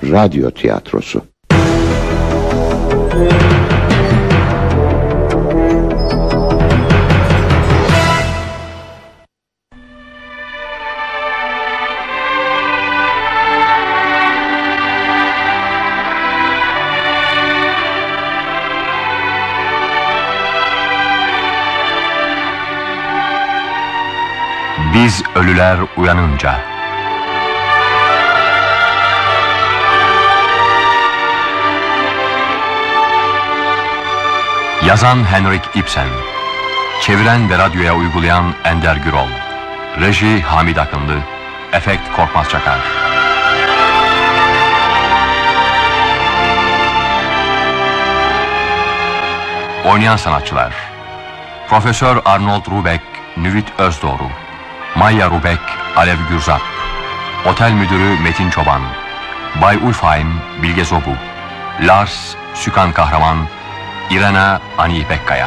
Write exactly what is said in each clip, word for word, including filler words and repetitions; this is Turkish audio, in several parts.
Radyo tiyatrosu. Biz ölüler uyanınca. Yazan Henrik Ibsen, çeviren ve radyoya uygulayan Ender Gürol, reji Hamid Akınlı, efekt Korkmaz Çakar. Oynayan sanatçılar: Profesör Arnold Rubek, Nüvit Özdoğru, Maya Rubek, Alev Gürzap, Otel Müdürü Metin Çoban, Bay Ulfheim, Bilge Zobu, Lars, Sükan Kahraman, İrena, Ani Bekkaya.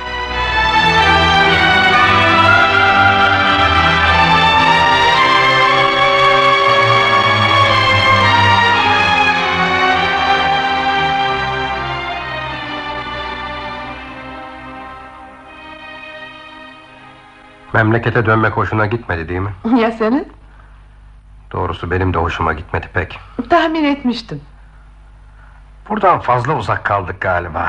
Memlekete dönmek hoşuna gitmedi değil mi? Ya senin? Doğrusu benim de hoşuma gitmedi pek. Tahmin etmiştim. Buradan fazla uzak kaldık galiba.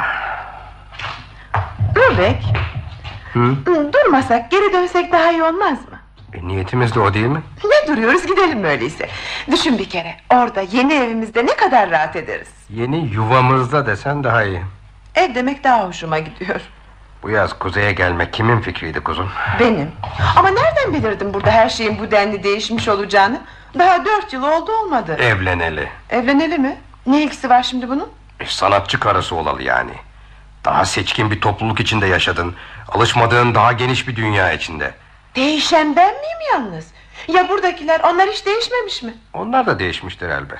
Rubek, Hı? durmasak geri dönsek daha iyi olmaz mı? E, niyetimiz de o değil mi? Ne duruyoruz, gidelim öyleyse. Düşün bir kere, orada yeni evimizde ne kadar rahat ederiz. Yeni yuvamızda desen daha iyi. Ev demek daha hoşuma gidiyor. Bu yaz kuzeye gelmek kimin fikriydi kuzum? Benim. Ama nereden bilirdim burada her şeyin bu denli değişmiş olacağını? Daha dört yıl oldu olmadı. Evleneli. Evleneli mi? Ne ilgisi var şimdi bunun? E, sanatçı karısı olalı yani. Daha seçkin bir topluluk içinde yaşadın. Alışmadığın daha geniş bir dünya içinde. Değişen ben miyim yalnız? Ya buradakiler, onlar hiç değişmemiş mi? Onlar da değişmiştir elbet.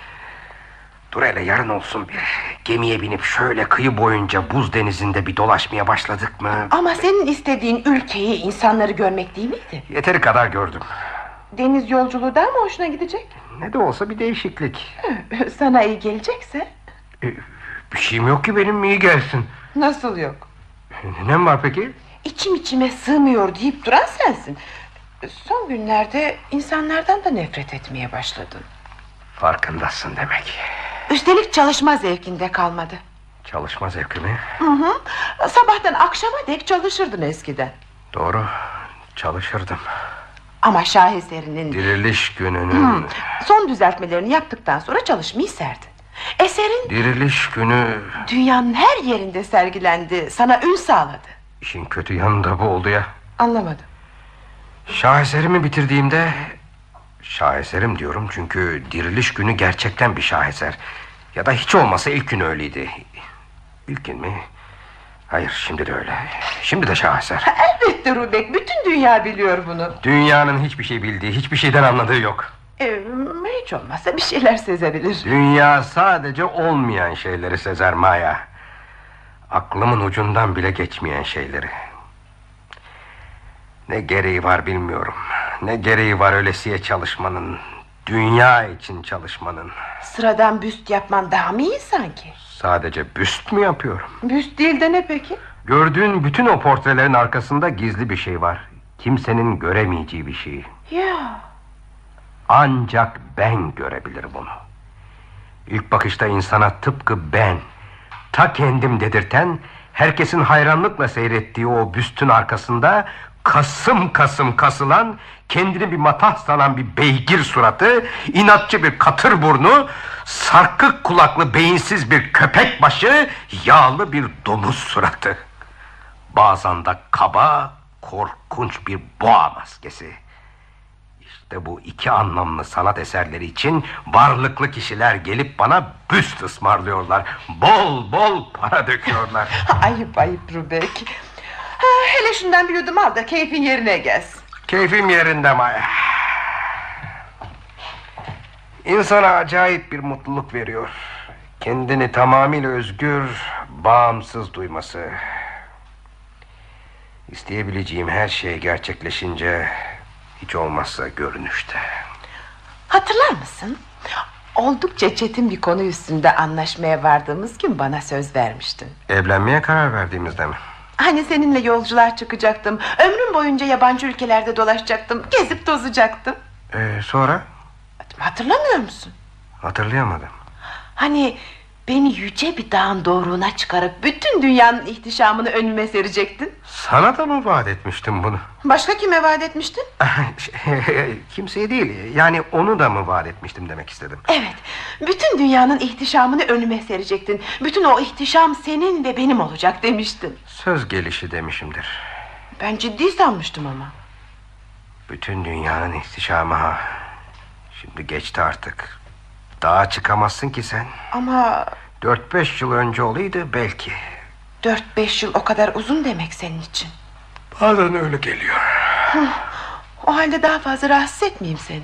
Dur hele, yarın olsun bir gemiye binip şöyle kıyı boyunca buz denizinde bir dolaşmaya başladık mı? Ama senin istediğin ülkeyi, insanları görmek değil miydi? Yeteri kadar gördüm. Deniz yolculuğu daha mı hoşuna gidecek? Ne de olsa bir değişiklik. Sana iyi gelecekse? E, bir şeyim yok ki benim, iyi gelsin. Nasıl yok? Ne var peki? İçim içime sığmıyor deyip duran sensin. Son günlerde insanlardan da nefret etmeye başladın. Farkındasın demek. Üstelik çalışma zevkinde kalmadı. Çalışma zevki mi? Hı hı. Sabahtan akşama dek çalışırdın eskiden. Doğru, çalışırdım. Ama şaheserinin Diriliş gününün hı, son düzeltmelerini yaptıktan sonra çalışmayı serdin. Eserin Diriliş günü dünyanın her yerinde sergilendi, sana ün sağladı. İşin kötü yanı da bu oldu ya. Anlamadım. Şaheserimi bitirdiğimde, şaheserim diyorum çünkü diriliş günü gerçekten bir şaheser. Ya da hiç olmasa ilk gün öyleydi. İlk gün mi? Hayır, şimdi de öyle. Şimdi de şaheser. Elbette Rubek, bütün dünya biliyor bunu. Dünyanın hiçbir şey bildiği, hiçbir şeyden anladığı yok. Ee, hiç olmazsa bir şeyler sezebilir. Dünya sadece olmayan şeyleri sezer Maya. Aklımın ucundan bile geçmeyen şeyleri. Ne gereği var bilmiyorum. Ne gereği var öylesiye çalışmanın, dünya için çalışmanın. Sıradan büst yapman daha mı iyi sanki? Sadece büst mü yapıyorum? Büst değil de ne peki? Gördüğün bütün o portrelerin arkasında gizli bir şey var. Kimsenin göremeyeceği bir şey. Ya. Ancak ben görebilirim bunu. İlk bakışta insana tıpkı ben, ta kendim dedirten, herkesin hayranlıkla seyrettiği o büstün arkasında kasım kasım kasılan, kendini bir matah sanan bir beygir suratı, inatçı bir katır burnu, sarkık kulaklı beyinsiz bir köpek başı, yağlı bir domuz suratı. Bazen de kaba, korkunç bir boğa maskesi. İşte bu iki anlamlı sanat eserleri için varlıklı kişiler gelip bana büst ısmarlıyorlar. Bol bol para döküyorlar. Ayıp ayıp Rubek. Ha, hele şundan bir yudum al da keyfin yerine gelsin. Keyfim yerinde Maya. İnsana acayip bir mutluluk veriyor. Kendini tamamıyla özgür, bağımsız duyması. İsteyebileceğim her şey gerçekleşince, hiç olmazsa görünüşte. Hatırlar mısın? Oldukça çetin bir konu üstünde anlaşmaya vardığımız gün bana söz vermiştin. Evlenmeye karar verdiğimizde mi? Hani seninle yolculuğa çıkacaktım, ömrüm boyunca yabancı ülkelerde dolaşacaktım, gezip tozacaktım. Ee, sonra? Hatırlamıyor musun? Hatırlayamadım. Hani beni yüce bir dağın doğruğuna çıkarıp bütün dünyanın ihtişamını önüme serecektin. Sana da mı vaat etmiştim bunu? Başka kime vaat etmiştin? Kimseye değil, yani onu da mı vaat etmiştim demek istedim. Evet, bütün dünyanın ihtişamını önüme serecektin. Bütün o ihtişam senin ve benim olacak demiştin. Söz gelişi demişimdir. Ben ciddi sanmıştım ama. Bütün dünyanın ihtişamı ha. Şimdi geçti artık. Dağa çıkamazsın ki sen. Ama Dört beş yıl önce olaydı belki. dört beş yıl o kadar uzun demek senin için. Bazen öyle geliyor. O halde daha fazla rahatsız etmeyeyim seni.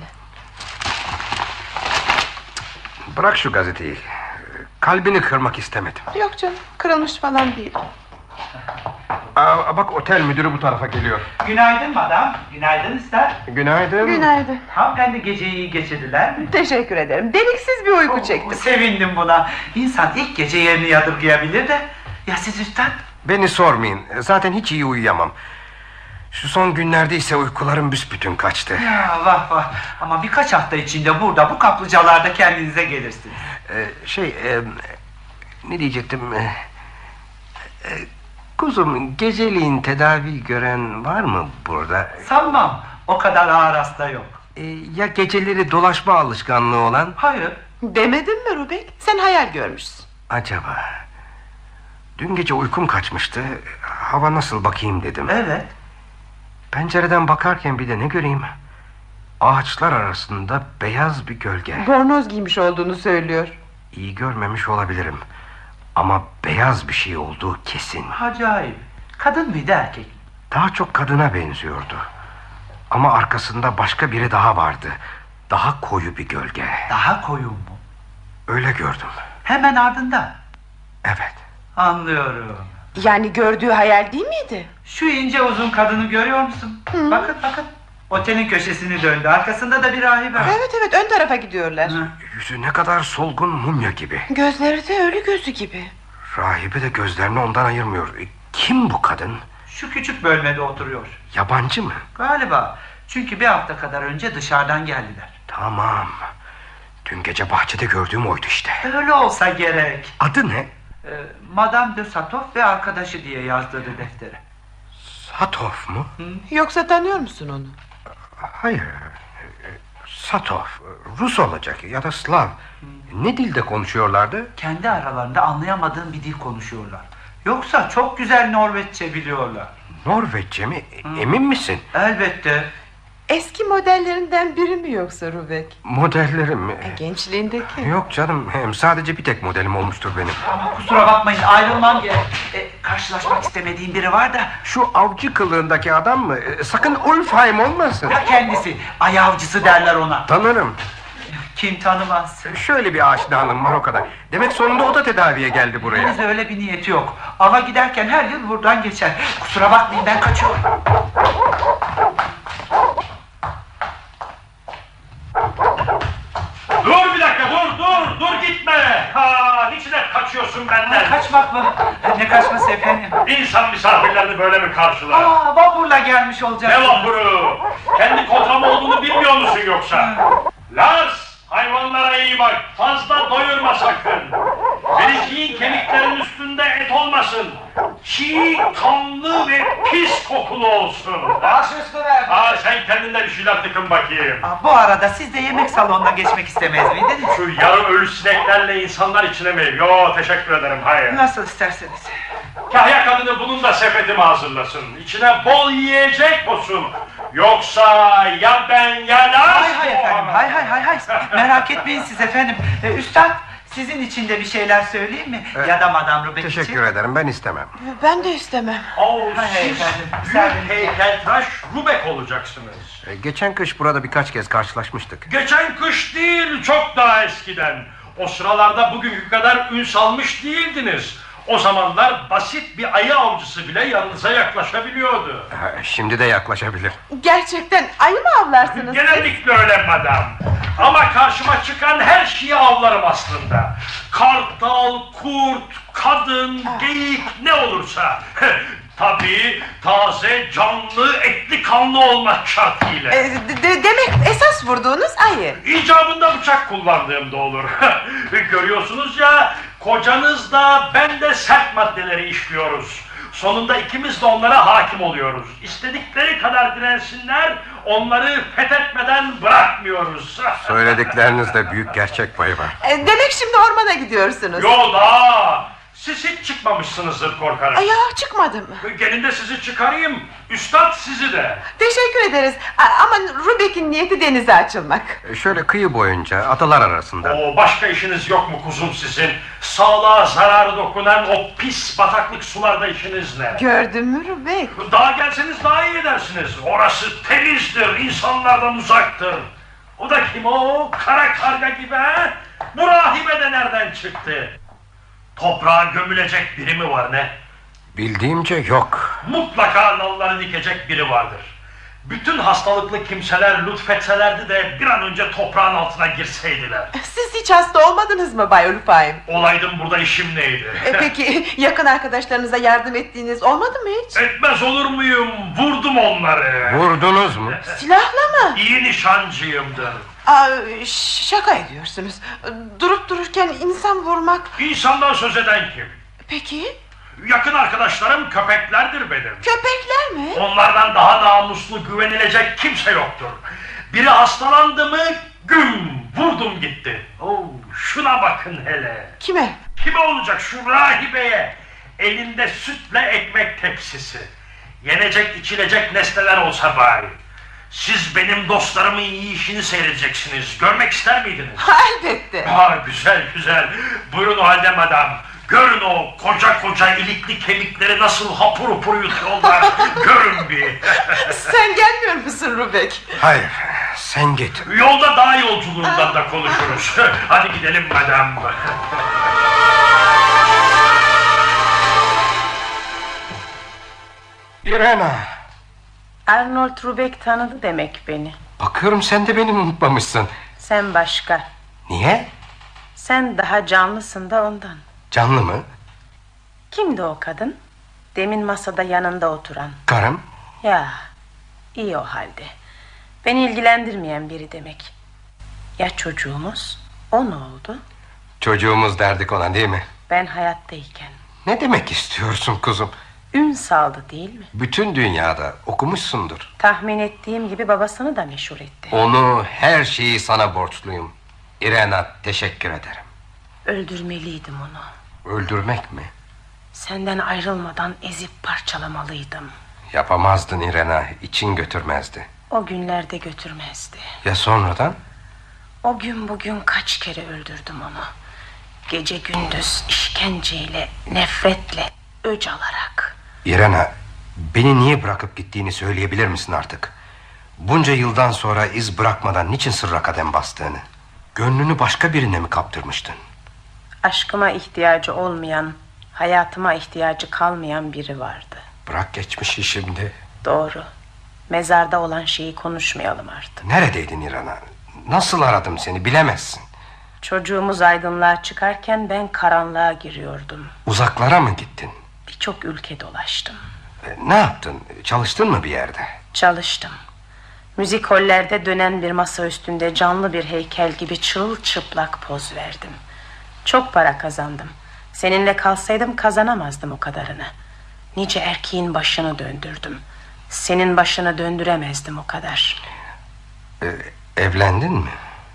Bırak şu gazeteyi. Kalbini kırmak istemedim. Yok canım, kırılmış falan değil. Aa, bak otel müdürü bu tarafa geliyor. Günaydın madam. Günaydın ister. Günaydın. Günaydın. Hanımefendi geceyi iyi geçirdiler mi? Teşekkür ederim. Deliksiz bir uyku Oo, çektim. Sevindim buna. İnsan ilk gece yerini yadırgayabilir de. Ya siz üstad? Beni sormayın. Zaten hiç iyi uyuyamam. Şu son günlerde ise uykularım büsbütün kaçtı. Ya vah vah. Ama birkaç hafta içinde burada bu kaplıcalarda kendinize gelirsiniz. Ee, şey e, ne diyecektim? Ee, e, kuzum, geceliğin tedavi gören var mı burada? Sanmam. O kadar ağır hasta yok. Ee, ya geceleri dolaşma alışkanlığı olan? Hayır. Demedin mi Rubek? Sen hayal görmüşsün. Acaba? Dün gece uykum kaçmıştı. Hava nasıl bakayım dedim. Evet. Pencereden bakarken bir de ne göreyim? Ağaçlar arasında beyaz bir gölge. Bornoz giymiş olduğunu söylüyor. İyi görmemiş olabilirim. Ama beyaz bir şey olduğu kesin. Acayip. Kadın mıydı erkek? Daha çok kadına benziyordu. Ama arkasında başka biri daha vardı. Daha koyu bir gölge. Daha koyu mu? Öyle gördüm. Hemen ardında. Evet. Anlıyorum. Yani gördüğü hayal değil miydi? Şu ince uzun kadını görüyor musun? Hı. Bakın bakın. Otelin köşesini döndü. Arkasında da bir rahibe. Evet evet, ön tarafa gidiyorlar. Hı. Yüzü ne kadar solgun, mumya gibi. Gözleri de ölü gözü gibi. Rahibe de gözlerini ondan ayırmıyor. E, Kim bu kadın? Şu küçük bölmede oturuyor. Yabancı mı? Galiba. Çünkü bir hafta kadar önce dışarıdan geldiler. Tamam. Dün gece bahçede gördüğüm oydu işte. Öyle olsa gerek. Adı ne? Ee, Madame de Satov ve arkadaşı diye yazdırdı deftere. Satov mu? Yoksa tanıyor musun onu? Hayır. Satov. Rus olacak ya da Slav. Ne dilde konuşuyorlardı? Kendi aralarında anlayamadığım bir dil konuşuyorlar. Yoksa çok güzel Norveççe biliyorlar. Norveççe mi? Emin misin? Elbette. Eski modellerinden biri mi yoksa Rubek? Modellerim mi? E, gençliğindeki. Yok canım. Hem sadece bir tek modelim olmuştur benim. Ama kusura bakmayın, ayrılmam gerek. E, karşılaşmak istemediğim biri var da. Şu avcı kılığındaki adam mı? E, Sakın Ulfheim olmasın. Ya kendisi. Ay avcısı derler ona. Tanırım. Kim tanımaz. Şöyle bir aşinalığım var o kadar. Demek sonunda o da tedaviye geldi buraya. Henüz öyle bir niyeti yok. Ava giderken her yıl buradan geçer. Kusura bakmayın, ben kaçıyorum. Dur bir dakika, dur dur dur gitme. Ha, niçine kaçıyorsun benden? Kaçmak mı? Ne kaçması efendim? İnsan misafirlerini böyle mi karşılar? Aa, vapurla gelmiş olacak. Ne vapuru? Kendi kotam olduğunu bilmiyor musun yoksa? Lars, hayvanlara iyi bak. Fazla doyurma sakın. Vereceğin kemiklerin üstünde et olmasın. Çiğ, kanlı ve pis kokulu olsun. Baş üstüne. Aa, sen kendine bir şeyler tıkın bakayım. Aa, bu arada siz de yemek salonuna geçmek istemez miydiniz? Şu yarı ölü sineklerle insanlar içine mi? Yo, teşekkür ederim, hayır. Nasıl isterseniz. Kahya kadını bunun da sepetimi hazırlasın. İçine bol yiyecek olsun. Yoksa ya ben ya Lars. Hay hay efendim, hay hay hay hay. Merak etmeyin siz efendim. Ee, üstad, sizin için de bir şeyler söyleyeyim mi? Evet. Ya da Madame Rubek için. Teşekkür ederim, ben istemem. Ben de istemem. Oh, Hay hay siz efendim, büyük müsaadenizle. heykeltıraş Rubek olacaksınız. E, Geçen kış burada birkaç kez karşılaşmıştık. Geçen kış değil, çok daha eskiden. O sıralarda bugünkü kadar ün salmış değildiniz. O zamanlar basit bir ayı avcısı bile yanınıza yaklaşabiliyordu. Ha, şimdi de yaklaşabilir. Gerçekten ayı mı avlarsınız? Genellikle öyle madam. Ama karşıma çıkan her şeyi avlarım aslında. Kartal, kurt, kadın, geyik ne olursa. Tabii taze, canlı, etli, kanlı olmak şartıyla. E, de- demek esas vurduğunuz ayı. İcabında bıçak kullandığım da olur. Görüyorsunuz ya, kocanız da ben de sert maddeleri işliyoruz. Sonunda ikimiz de onlara hakim oluyoruz. İstedikleri kadar dirensinler, onları fethetmeden bırakmıyoruz. Söylediklerinizde büyük gerçek payı var. E, demek şimdi ormana gidiyorsunuz. Yo da, siz hiç çıkmamışsınızdır korkarım. Ay ya, çıkmadım. Gelin de sizi çıkarayım, üstad sizi de. Teşekkür ederiz. A- ama Rubek'in niyeti denize açılmak. E, Şöyle kıyı boyunca adalar arasında. O başka işiniz yok mu kuzum sizin? Sağlığa zararı dokunan o pis bataklık sularda işiniz ne? Gördün mü Rubek? Daha gelseniz daha iyi edersiniz. Orası temizdir, insanlardan uzaktır. O da kim o? Kara karga gibi ha? Bu rahibe de nereden çıktı? Toprağa gömülecek biri mi var ne? Bildiğimce yok. Mutlaka nalları dikecek biri vardır. Bütün hastalıklı kimseler lütfetselerdi de bir an önce toprağın altına girseydiler. Siz hiç hasta olmadınız mı Bay Ulfheim? Olaydım burada işim neydi? E, peki yakın arkadaşlarınıza yardım ettiğiniz olmadı mı hiç? Etmez olur muyum? Vurdum onları. Vurdunuz mu? Silahla mı? İyi nişancıyımdır. Aa, ş- şaka ediyorsunuz. Durup dururken insan vurmak... İnsandan söz eden kim? Peki Yakın arkadaşlarım köpeklerdir benim. köpekler mi? Onlardan daha namuslu, güvenilecek kimse yoktur. Biri hastalandı mı güm vurdum gitti. Oo, şuna bakın hele. Kime? Kime olacak şu rahibeye? Elinde sütle ekmek tepsisi. Yenecek içilecek nesneler olsa bari. Siz benim dostlarımın iyi işini seyredeceksiniz. Görmek ister miydiniz? Elbette. Ha, güzel güzel. Buyurun o halde madam. Görün o koca koca ilikli kemikleri nasıl hapur hapur yutuyorlar. Görün bir. Sen gelmiyor musun Rubek? Hayır, sen git. Yolda dağ yolculuğundan da konuşuruz. Hadi gidelim madam. Irena, Arnold Rubek tanıdı demek beni. bakıyorum sen de beni unutmamışsın. Sen başka. Niye? Sen daha canlısın da ondan. Canlı mı? Kimdi o kadın? Demin masada yanında oturan. Karım? Ya, iyi o halde. Beni ilgilendirmeyen biri demek. Ya çocuğumuz? O ne oldu? Çocuğumuz derdik ona, değil mi? Ben hayattayken. Ne demek istiyorsun kuzum? Ün saldı değil mi? Bütün dünyada okumuşsundur. Tahmin ettiğim gibi babasını da meşhur etti. Onu, her şeyi sana borçluyum. Irena, teşekkür ederim. Öldürmeliydim onu. Öldürmek mi? Senden ayrılmadan ezip parçalamalıydım. Yapamazdın Irena, için götürmezdi. O günlerde götürmezdi. Ya sonradan? O gün bugün kaç kere öldürdüm onu. Gece gündüz işkenceyle, nefretle, öc alarak. Irena, beni niye bırakıp gittiğini söyleyebilir misin artık? Bunca yıldan sonra iz bırakmadan niçin sırra kadem bastığını? Gönlünü başka birine mi kaptırmıştın? Aşkıma ihtiyacı olmayan, hayatıma ihtiyacı kalmayan biri vardı. Bırak geçmişi şimdi. Doğru. Mezarda olan şeyi konuşmayalım artık. Neredeydin Irena? Nasıl aradım seni bilemezsin. Çocuğumuz aydınlığa çıkarken ben karanlığa giriyordum. Uzaklara mı gittin? Birçok ülke dolaştım. E, ne yaptın? Çalıştın mı bir yerde? Çalıştım. Müzik hollerde dönen bir masa üstünde canlı bir heykel gibi çırılçıplak poz verdim. Çok para kazandım. Seninle kalsaydım kazanamazdım o kadarını. Nice erkeğin başını döndürdüm. Senin başını döndüremezdim o kadar. E, evlendin mi?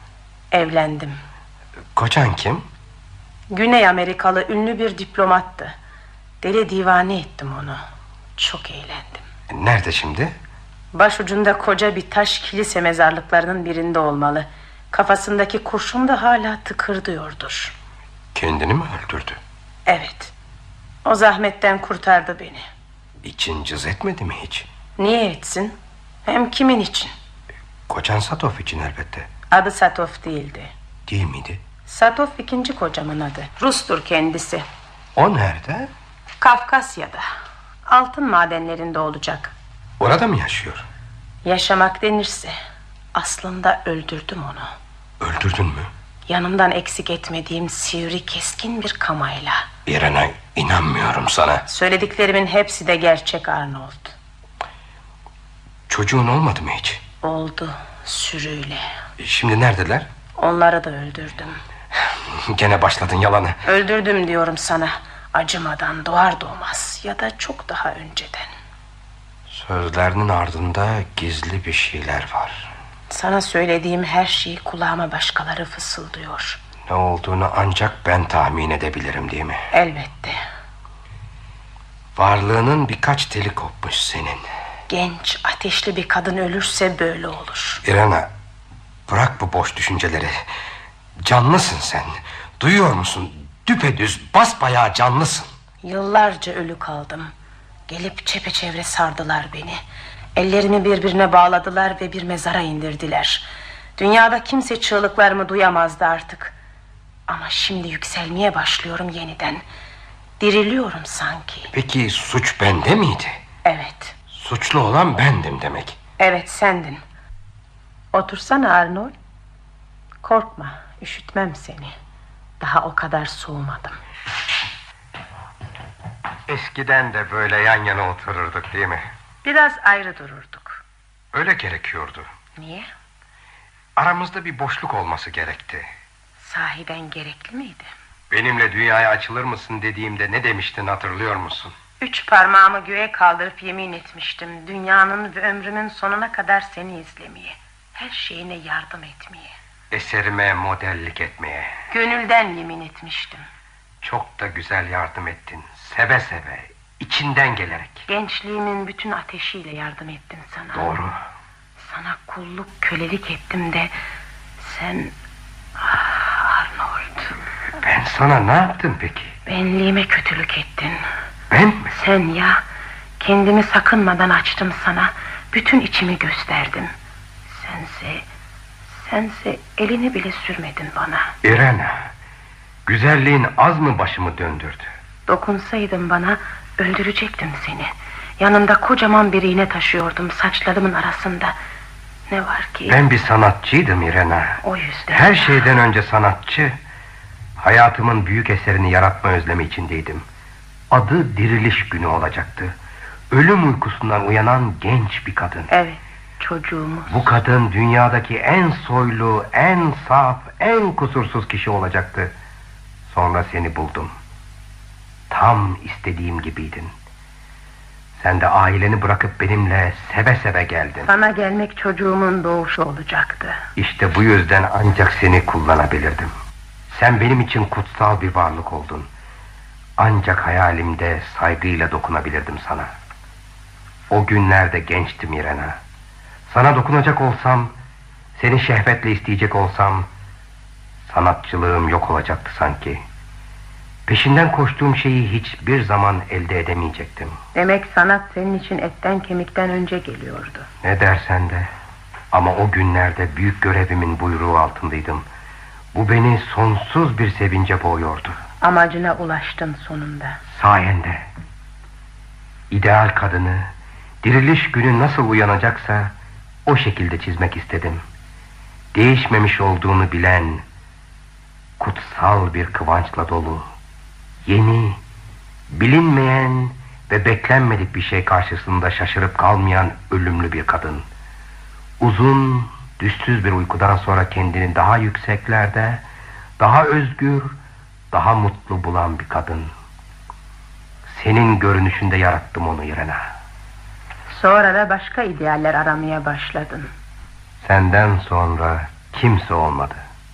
Evlendim. Kocan kim? Güney Amerikalı ünlü bir diplomattı. Deli divane ettim onu. Çok eğlendim. E, nerede şimdi? Başucunda koca bir taş kilise mezarlıklarının birinde olmalı. Kafasındaki kurşun da hala tıkırdıyordur. Kendini mi öldürdü? Evet. O zahmetten kurtardı beni. İçin cız etmedi mi hiç? Niye etsin? Hem kimin için? Kocan Satov için elbette. Adı Satov değildi. Değil miydi? Satov ikinci kocamın adı. Rus'tur kendisi. O nerede? Kafkasya'da. Altın madenlerinde olacak. Orada mı yaşıyor? Yaşamak denirse aslında öldürdüm onu. Öldürdün mü? Yanımdan eksik etmediğim sivri keskin bir kamayla. Irena, inanmıyorum sana. Söylediklerimin hepsi de gerçek Arnold. Çocuğun olmadı mı hiç? Oldu, sürüyle. Şimdi neredeler? Onları da öldürdüm. Gene başladın yalanı. Öldürdüm diyorum sana. Acımadan doğar doğmaz ya da çok daha önceden. Sözlerinin ardında gizli bir şeyler var. Sana söylediğim her şeyi kulağıma başkaları fısıldıyor. Ne olduğunu ancak ben tahmin edebilirim, değil mi? Elbette. Varlığının birkaç teli kopmuş senin. Genç, ateşli bir kadın ölürse böyle olur. Irena, bırak bu boş düşünceleri. Canlısın sen. Duyuyor musun? Düpedüz, basbayağı canlısın. Yıllarca ölü kaldım. Gelip çepeçevre sardılar beni. Ellerimi birbirine bağladılar ve bir mezara indirdiler. Dünyada kimse çığlıklarımı duyamazdı artık. Ama şimdi yükselmeye başlıyorum yeniden. Diriliyorum sanki. Peki suç bende miydi? Evet. Suçlu olan bendim demek. Evet, sendin. Otursana Arnold. Korkma, üşütmem seni. Daha o kadar soğumadım. Eskiden de böyle yan yana otururduk, değil mi? Biraz ayrı dururduk. Öyle gerekiyordu. Niye? Aramızda bir boşluk olması gerekti. Sahiden gerekli miydi? Benimle dünyaya açılır mısın dediğimde ne demiştin, hatırlıyor musun? Üç parmağımı göğe kaldırıp yemin etmiştim. Dünyanın ve ömrümün sonuna kadar seni izlemeye. Her şeyine yardım etmeye. Eserime modellik etmeye. Gönülden yemin etmiştim. Çok da güzel yardım ettin. Seve seve, içinden gelerek. Gençliğimin bütün ateşiyle yardım ettim sana. Doğru. Sana kulluk, kölelik ettim de sen... Ah, Arnold. Ben sana ne yaptım peki? Benliğime kötülük ettin. Ben mi? Sen ya. Kendimi sakınmadan açtım sana. Bütün içimi gösterdim. Sense... Sense elini bile sürmedin bana. Irena, güzelliğin az mı başımı döndürdü? Dokunsaydın bana öldürecektim seni. Yanımda kocaman bir iğne taşıyordum saçlarımın arasında. Ne var ki? Ben bir sanatçıydım Irena. O yüzden. Her şeyden önce sanatçı. Hayatımın büyük eserini yaratma özlemi içindeydim. Adı Diriliş Günü olacaktı. Ölüm uykusundan uyanan genç bir kadın. Evet, çocuğumuz. Bu kadın dünyadaki en soylu, en saf, en kusursuz kişi olacaktı. Sonra seni buldum. Tam istediğim gibiydin. Sen de aileni bırakıp benimle seve seve geldin. Sana gelmek çocuğumun doğuşu olacaktı. İşte bu yüzden ancak seni kullanabilirdim. Sen benim için kutsal bir varlık oldun. Ancak hayalimde saygıyla dokunabilirdim sana. O günlerde gençtim Irena. Sana dokunacak olsam, seni şehvetle isteyecek olsam, sanatçılığım yok olacaktı sanki. Peşinden koştuğum şeyi hiçbir zaman elde edemeyecektim. Demek sanat senin için etten kemikten önce geliyordu. Ne dersen de, ama o günlerde büyük görevimin buyruğu altındaydım. Bu beni sonsuz bir sevince boğuyordu. Amacına ulaştın sonunda. Sayende. İdeal kadını, diriliş günü nasıl uyanacaksa o şekilde çizmek istedim. Değişmemiş olduğunu bilen, kutsal bir kıvançla dolu, yeni, bilinmeyen ve beklenmedik bir şey karşısında şaşırıp kalmayan ölümlü bir kadın. Uzun, düzsüz bir uykudan sonra kendini daha yükseklerde, daha özgür, daha mutlu bulan bir kadın. Senin görünüşünde yarattım onu Irena. Sonra da başka idealler aramaya başladın. Senden sonra kimse olmadı.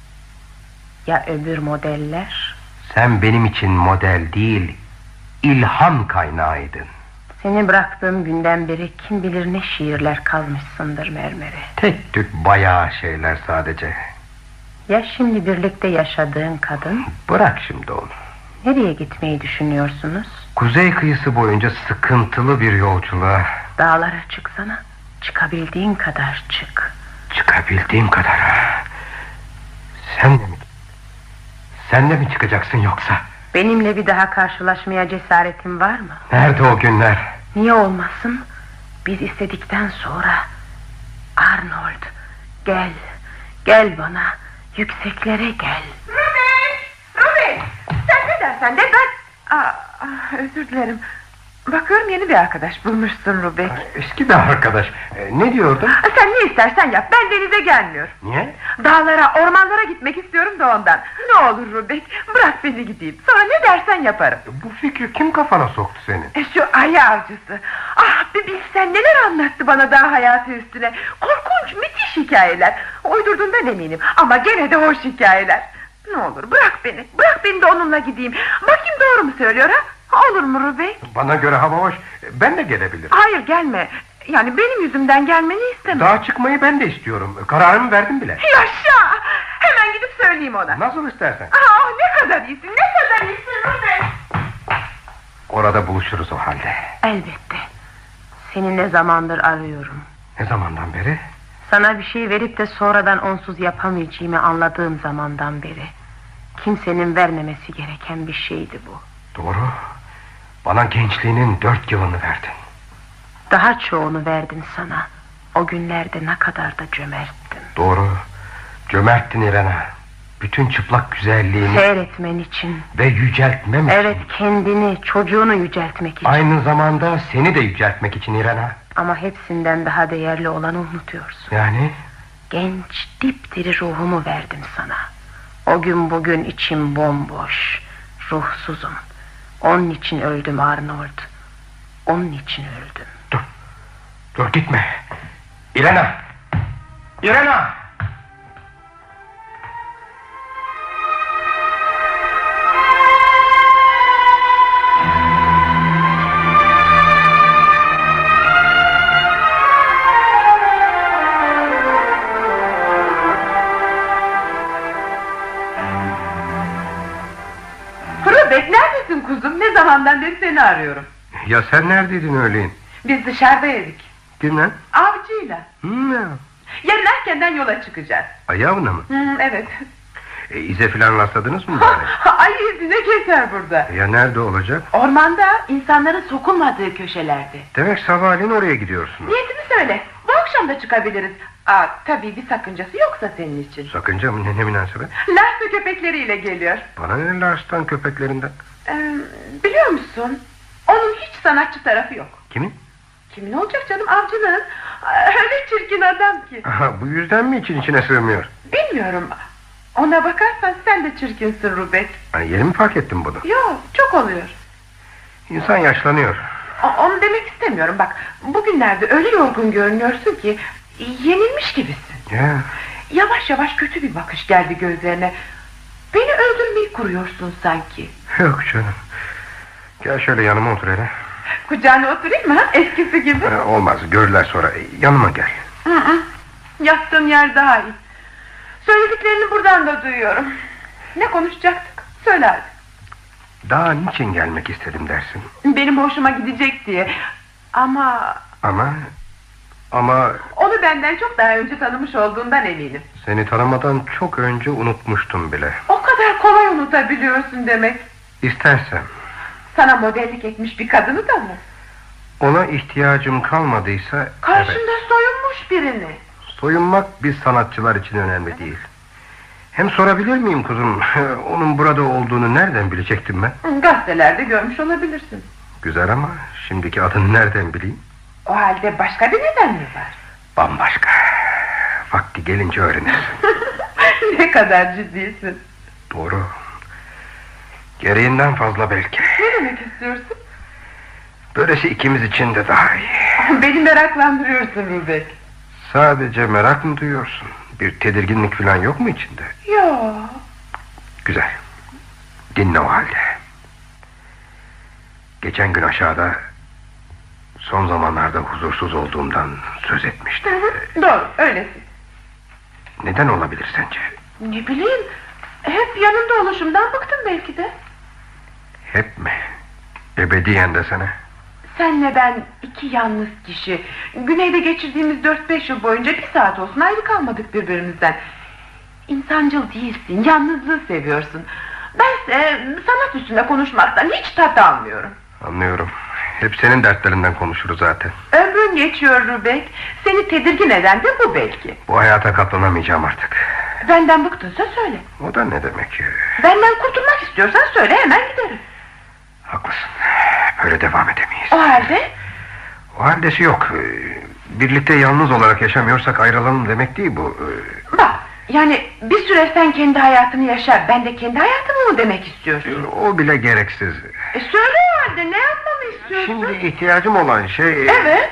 Ya öbür modeller? Sen benim için model değil, ilham kaynağıydın. Seni bıraktığım günden beri kim bilir ne şiirler kazmışsındır mermere. Tek tük bayağı şeyler sadece. Ya şimdi birlikte yaşadığın kadın? Bırak şimdi onu. Nereye gitmeyi düşünüyorsunuz? Kuzey kıyısı boyunca sıkıntılı bir yolculuğa. Dağlara çıksana. Çıkabildiğin kadar çık. Çıkabildiğim kadar. Sen de mi? Sen de mi çıkacaksın yoksa? Benimle bir daha karşılaşmaya cesaretin var mı? Nerede o günler? Niye olmasın? Biz istedikten sonra. Arnold, gel. Gel bana. Yükseklere gel. Ruben! Ruben! Sen ne dersen de ben... Aa, aa, özür dilerim. Bakıyorum yeni bir arkadaş bulmuşsun Rubek. Eski bir arkadaş. Ee, ne diyordun? Sen ne istersen yap, ben denize gelmiyorum. Niye? Dağlara, ormanlara gitmek istiyorum da ondan. Ne olur Rubek, bırak beni gideyim. Sonra ne dersen yaparım. Bu fikri kim kafana soktu senin? E, Şu ayı avcısı. Ah, bir bilsen neler anlattı bana dağ hayatı üstüne. Korkunç, müthiş hikayeler. Uydurduğundan eminim ama gene de hoş hikayeler. Ne olur bırak beni, bırak beni de onunla gideyim. Bakayım doğru mu söylüyor ha? Olur mu Rubek? Bana göre hava hoş. Ben de gelebilirim. Hayır, gelme. Yani benim yüzümden gelmeni istemem. Dağa çıkmayı ben de istiyorum. Kararımı verdim bile. Yaşa! Hemen gidip söyleyeyim ona. Nasıl istersen. Aa, ne kadar iyisin, ne kadar iyisin Rubek. Orada buluşuruz o halde. Elbette. Seni ne zamandır arıyorum. Ne zamandan beri? Sana bir şey verip de sonradan onsuz yapamayacağımı anladığım zamandan beri. Kimsenin vermemesi gereken bir şeydi bu. Doğru. Bana gençliğinin dört yılını verdin. Daha çoğunu verdim sana. O günlerde ne kadar da cömerttim. Doğru. Cömerttin İrena. Bütün çıplak güzelliğini Seyretmen için. ve yüceltmem için. Evet, kendini, çocuğunu yüceltmek için. Aynı zamanda seni de yüceltmek için İrena. Ama hepsinden daha değerli olanı unutuyorsun. Yani? Genç, dipdiri ruhumu verdim sana. O gün bugün içim bomboş, ruhsuzum. Onun için öldüm Arnold. Onun için öldüm. Dur. Dur gitme. İrena. İrena. Rubek, neredesin kuzum? Ne zamandan beri seni arıyorum. Ya sen neredeydin öğleyin? Biz dışarıdaydık. Kimle? Avcıyla. Hmm, ya. Yarın erkenden yola çıkacağız. Ayağına mı? Hı, evet. E, ize filan rastladınız mı bari? Ayı izine keser burada. Ya nerede olacak? Ormanda, insanların sokulmadığı köşelerde. Demek sabahleyin oraya gidiyorsunuz. Niyetini söyle. Bu akşam da çıkabiliriz. Aa, tabii bir sakıncası yoksa senin için. Sakınca mı, ne, ne münasebet? Larsa köpekleriyle geliyor. Bana ne Lars'tan köpeklerinden? Ee, biliyor musun? Onun hiç sanatçı tarafı yok. Kimin? Kimin olacak canım, avcının? Aa, öyle çirkin adam ki. Aha, bu yüzden mi için içine sığmıyor? Bilmiyorum. Ona bakarsan sen de çirkinsin Rubek. Ha, yeni mi fark ettin bunu? Yok, çok oluyor. İnsan yaşlanıyor. O- onu demek istemiyorum. Bak, bugünlerde öyle yorgun görünüyorsun ki yenilmiş gibisin. Ya. Yavaş yavaş kötü bir bakış geldi gözlerine. Beni öldürmeyi kuruyorsun sanki. Yok canım. Gel şöyle yanıma otur hele. Kucağına oturayım mı? Eskisi gibi. Ha, olmaz, görürler sonra. E, yanıma gel. Hı hı. Yattığın yer daha iyi. Söylediklerini buradan da duyuyorum. Ne konuşacaktık? Söyle hadi. Daha niçin gelmek istedim dersin? Benim hoşuma gidecek diye. Ama Ama... Ama onu benden çok daha önce tanımış olduğundan eminim. seni tanımadan çok önce unutmuştum bile. O kadar kolay unutabiliyorsun demek. İstersem. Sana modellik etmiş bir kadını da mı? Ona ihtiyacım kalmadıysa... Karşında evet. soyunmuş birini. Soyunmak biz sanatçılar için önemli değil. Hem sorabilir miyim kuzum? Onun burada olduğunu nereden bilecektim ben? Gazetelerde görmüş olabilirsin. Güzel ama şimdiki adını nereden bileyim? O halde başka bir neden mi var? Bambaşka. Vakti gelince öğrenirsin. Ne kadar ciddisin. Doğru. Gereğinden fazla belki. Ne demek istiyorsun? Böylesi ikimiz için de daha iyi. Beni meraklandırıyorsun Rubek. Sadece merak mı duyuyorsun? Bir tedirginlik falan yok mu içinde? Yok. Güzel. Dinle o halde. Geçen gün aşağıda son zamanlarda huzursuz olduğumdan söz etmiştim. Hı hı, doğru, öylesin. Neden olabilir sence? Ne bileyim, hep yanında oluşumdan bıktım belki de. Hep mi? Ebediyen desene. Senle ben iki yalnız kişi. Güneyde geçirdiğimiz dört beş yıl boyunca bir saat olsun ayrı kalmadık birbirimizden. İnsancıl değilsin, yalnızlığı seviyorsun. Ben Nedense sanat üstünde konuşmaktan hiç tat almıyorum. Anlıyorum. Hep senin dertlerinden konuşuruz zaten. Ömrün geçiyor Rubek. Seni tedirgin eden de bu belki. Bu hayata katlanamayacağım artık. Benden bıktınsa söyle. O da ne demek? Benden kurtulmak istiyorsan söyle, hemen giderim. Haklısın. Böyle devam edemeyiz. O halde? O haldesi yok. Birlikte yalnız olarak yaşamıyorsak ayrılalım demek değil bu. Bak, yani bir süre sen kendi hayatını yaşa, ben de kendi hayatımı mı demek istiyorsun? O bile gereksiz. E söyle o halde, ne yapmamı istiyorsun? Şimdi ihtiyacım olan şey... Evet.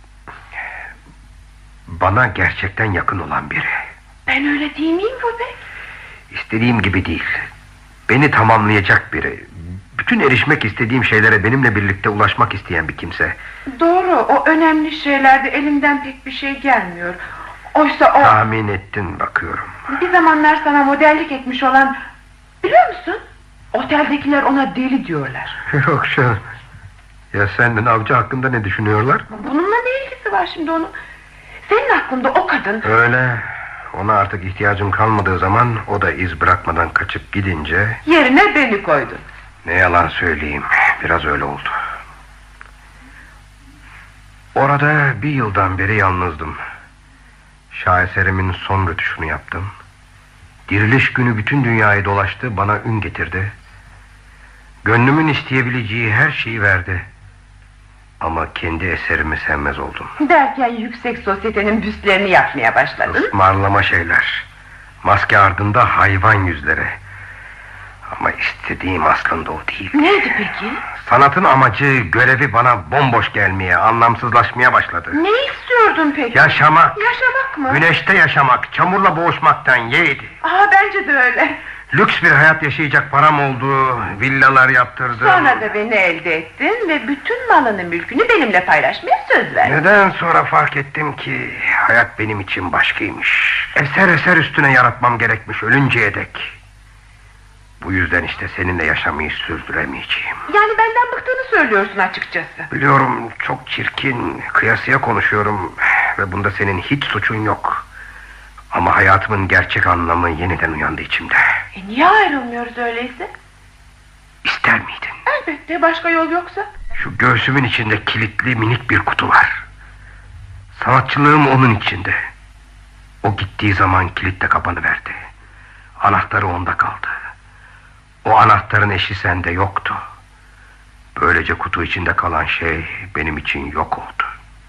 Bana gerçekten yakın olan biri. Ben öyle değil miyim Rubek? İstediğim gibi değil. Beni tamamlayacak biri. Bütün erişmek istediğim şeylere benimle birlikte ulaşmak isteyen bir kimse. Doğru, o önemli şeylerde elimden pek bir şey gelmiyor. Oysa o... Tahmin ettin bakıyorum. Bir zamanlar sana modellik etmiş olan... Biliyor musun? Oteldekiler ona deli diyorlar. Yok canım. Ya senden avcı hakkında ne düşünüyorlar? Bununla ne ilgisi var şimdi onun? Senin hakkında o kadın... Öyle. Ona artık ihtiyacım kalmadığı zaman o da iz bırakmadan kaçıp gidince... Yerine beni koydun. Ne yalan söyleyeyim, biraz öyle oldu. Orada bir yıldan beri yalnızdım. Şaheserimin son rötuşunu yaptım. Diriliş günü bütün dünyayı dolaştı, bana ün getirdi. Gönlümün isteyebileceği her şeyi verdi. Ama kendi eserimi sevmez oldum. Derken yüksek sosyetenin büstlerini yapmaya başladın. Ismarlama şeyler. Maske ardında hayvan yüzleri. Ama istediğim aslında o değil. Neydi peki? Sanatın amacı, görevi bana bomboş gelmeye, anlamsızlaşmaya başladı. Ne istiyordun peki? Yaşamak. Yaşamak mı? Güneşte yaşamak, çamurla boğuşmaktan yeğdi. Aa, bence de öyle. Lüks bir hayat yaşayacak param oldu, villalar yaptırdım. Sonra da beni elde ettin ve bütün malını mülkünü benimle paylaşmaya söz verdin. Neden sonra fark ettim ki hayat benim için başkaymış. Eser eser üstüne yaratmam gerekmiş ölünceye dek. Bu yüzden işte seninle yaşamayı sürdüremeyeceğim. Yani benden bıktığını söylüyorsun açıkçası. Biliyorum, çok çirkin, kıyasıya konuşuyorum ve bunda senin hiç suçun yok. Ama hayatımın gerçek anlamı yeniden uyandı içimde. E niye ayrılmıyoruz öyleyse? İster miydin? Elbette, başka yol yoksa. Şu göğsümün içinde kilitli minik bir kutu var. Sanatçılığım onun içinde. O gittiği zaman kilit de kapanıverdi. Anahtarı onda kaldı. O anahtarın eşi sende yoktu. Böylece kutu içinde kalan şey benim için yok oldu.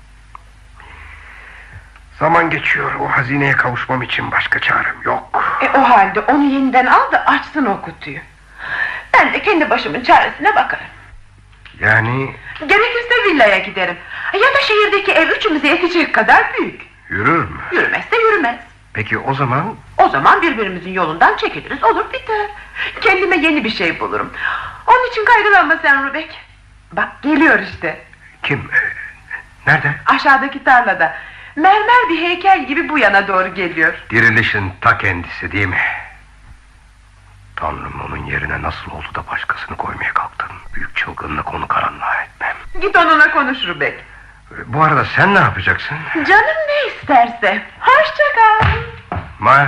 Zaman geçiyor, o hazineye kavuşmam için başka çarem yok. E o halde onu yeniden al da açsın o kutuyu. Ben de kendi başımın çaresine bakarım. Yani... Gerekirse villaya giderim. Ya da şehirdeki ev üçümüze yetecek kadar büyük. Yürür mü? Yürümezse yürümez. Peki o zaman... O zaman birbirimizin yolundan çekiliriz, olur biter. Kendime yeni bir şey bulurum. Onun için kaygılanma sen Rubek. Bak, geliyor işte. Kim? Nerede? Aşağıdaki tarlada. Mermer bir heykel gibi bu yana doğru geliyor. Dirilişin ta kendisi değil mi? Tanrım, onun yerine nasıl oldu da başkasını koymaya kalktın? Büyük çılgınlık, onu karanlığa etmem. Git onunla konuş Rubek. Bu arada sen ne yapacaksın? Canım ne isterse. Hoşça kal. Ma.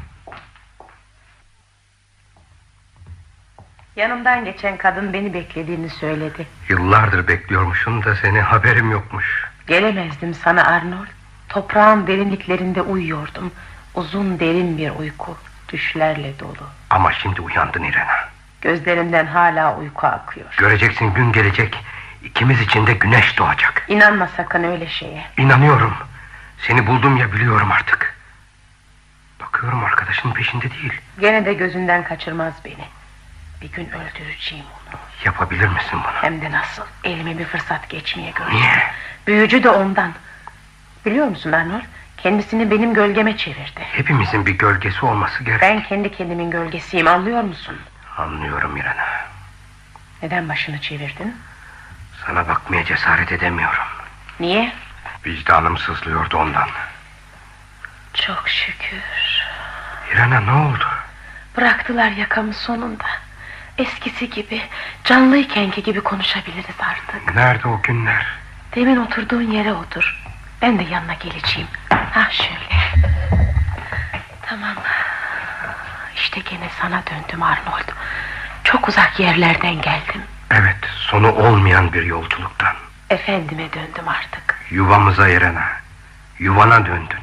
Yanımdan geçen kadın beni beklediğini söyledi. Yıllardır bekliyormuşum da seni haberim yokmuş. Gelemezdim sana Arnold. Toprağın derinliklerinde uyuyordum. Uzun derin bir uyku, düşlerle dolu. Ama şimdi uyandın İrena. Gözlerimden hala uyku akıyor. Göreceksin, gün gelecek. İkimiz için de güneş doğacak. İnanma sakın öyle şeye. İnanıyorum. Seni buldum ya, biliyorum artık. Bakıyorum arkadaşının peşinde değil. Gene de gözünden kaçırmaz beni. Bir gün öldüreceğim onu. Yapabilir misin bunu? Hem de nasıl? Elime bir fırsat geçmeye gördüm. Niye? Büyücü de ondan. Biliyor musun Arnold? Kendisini benim gölgeme çevirdi. Hepimizin bir gölgesi olması gerek. Ben kendi kendimin gölgesiyim, anlıyor musun? Anlıyorum İrena. Neden başını çevirdin? Sana bakmaya cesaret edemiyorum. Niye? Vicdanım sızlıyordu ondan. Çok şükür. İrena, ne oldu? Bıraktılar yakamı sonunda. Eskisi gibi, canlıykenki gibi konuşabiliriz artık. Nerede o günler? Demin oturduğun yere otur. Ben de yanına geleceğim. Ha şöyle. Tamam. İşte gene sana döndüm Arnold. çok uzak yerlerden geldim. Evet, sonu olmayan bir yolculuktan. Efendime döndüm artık. Yuvamıza Irena, yuvana döndün.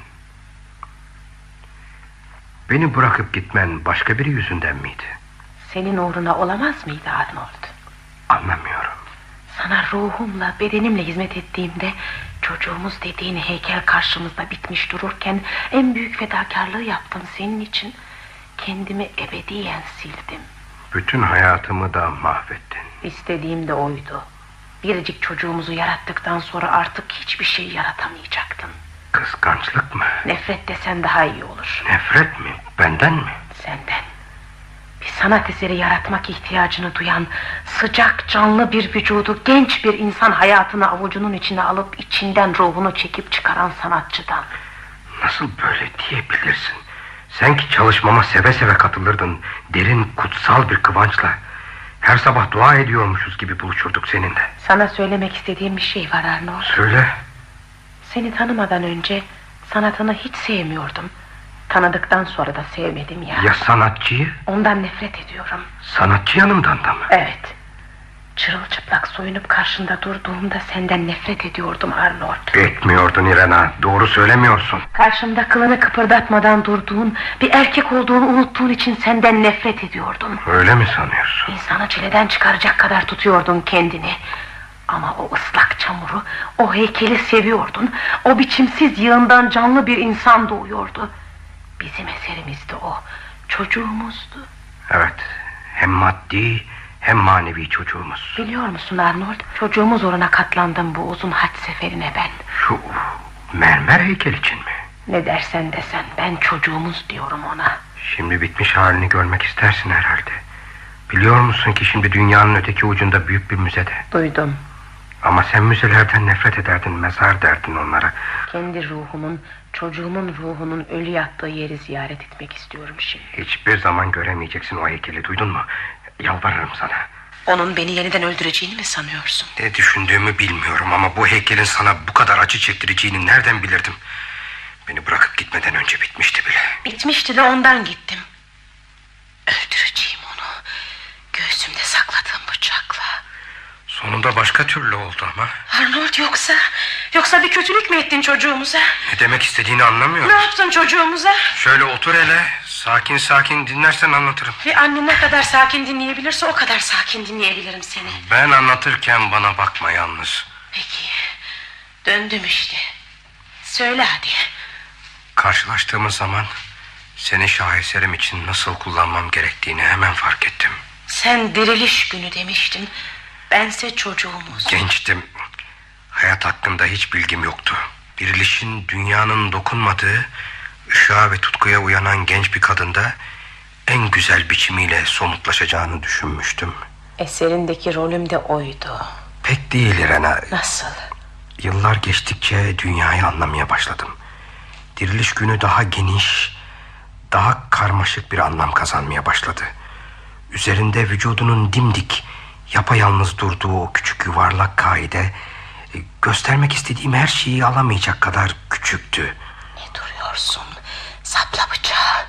Beni bırakıp gitmen başka biri yüzünden miydi? Senin uğruna olamaz mıydı Arnold? Anlamıyorum. Sana ruhumla, bedenimle hizmet ettiğimde, çocuğumuz dediğin heykel karşımızda bitmiş dururken en büyük fedakarlığı yaptım senin için. Kendimi ebediyen sildim. Bütün hayatımı da mahvettin. İstediğim de oydu. Biricik çocuğumuzu yarattıktan sonra artık hiçbir şey yaratamayacaktım. Kıskançlık mı? Nefret desen daha iyi olur. Nefret mi? Benden mi? Senden. Bir sanat eseri yaratmak ihtiyacını duyan, sıcak canlı bir vücudu genç bir insan hayatını avucunun içine alıp içinden ruhunu çekip çıkaran sanatçıdan. Nasıl böyle diyebilirsin? Sen ki çalışmama seve seve katılırdın. Derin, kutsal bir kıvançla. Her sabah dua ediyormuşuz gibi buluşurduk seninle. Sana söylemek istediğim bir şey var Arnold. Söyle. Seni tanımadan önce sanatını hiç sevmiyordum. Tanıdıktan sonra da sevmedim ya. Ya sanatçıyı? Ondan nefret ediyorum. Sanatçı yanımdan da mı? Evet. Çırılçıplak soyunup karşında durduğumda senden nefret ediyordum Arnold. Etmiyordun Irena, doğru söylemiyorsun. Karşımda kılını kıpırdatmadan durduğun, bir erkek olduğunu unuttuğun için senden nefret ediyordum. Öyle mi sanıyorsun? İnsanı çileden çıkaracak kadar tutuyordun kendini. Ama o ıslak çamuru, o heykeli seviyordun. O biçimsiz yığından canlı bir insan doğuyordu. Bizim eserimizdi o, çocuğumuzdu. Evet, hem maddi hem manevi çocuğumuz. Biliyor musun Arnold, çocuğumuz uğruna katlandım bu uzun haç seferine ben. Şu mermer heykel için mi? Ne dersen desen, ben çocuğumuz diyorum ona. Şimdi bitmiş halini görmek istersin herhalde. Biliyor musun ki şimdi dünyanın öteki ucunda büyük bir müzede. Duydum. Ama sen müzelerden nefret ederdin, mezar derdin onlara. Kendi ruhumun, çocuğumun ruhunun ölü yattığı yeri ziyaret etmek istiyorum şimdi. Hiçbir zaman göremeyeceksin o heykeli, duydun mu? Yalvarırım sana. Onun beni yeniden öldüreceğini mi sanıyorsun? Ne düşündüğümü bilmiyorum ama bu heykelin sana bu kadar acı çektireceğini nereden bilirdim? Beni bırakıp gitmeden önce bitmişti bile. Bitmişti de ondan gittim. Öldüreceğim onu. Göğsümde sakladığım bıçakla. Sonunda başka türlü oldu ama. Arnold, yoksa Yoksa bir kötülük mü ettin çocuğumuza? Ne demek istediğini anlamıyorum. Ne yaptın çocuğumuza? Şöyle otur hele. Sakin sakin dinlersen anlatırım. Bir anne ne kadar sakin dinleyebilirse o kadar sakin dinleyebilirim seni. Ben anlatırken bana bakma yalnız. Peki. Döndüm işte. Söyle hadi. Karşılaştığımız zaman seni şaheserim için nasıl kullanmam gerektiğini hemen fark ettim. Sen diriliş günü demiştin. Bense çocuğumuz. Gençtim. Hayat hakkında hiç bilgim yoktu. Dirilişin dünyanın dokunmadığı, ışığa ve tutkuya uyanan genç bir kadında en güzel biçimiyle somutlaşacağını düşünmüştüm. Eserindeki rolüm de oydu. Pek değil Irena. Nasıl? Yıllar geçtikçe dünyayı anlamaya başladım. Diriliş günü daha geniş, daha karmaşık bir anlam kazanmaya başladı. Üzerinde vücudunun dimdik, yapayalnız durduğu o küçük yuvarlak kaide, göstermek istediğim her şeyi alamayacak kadar küçüktü. Ne duruyorsun? Sapla bıçağı.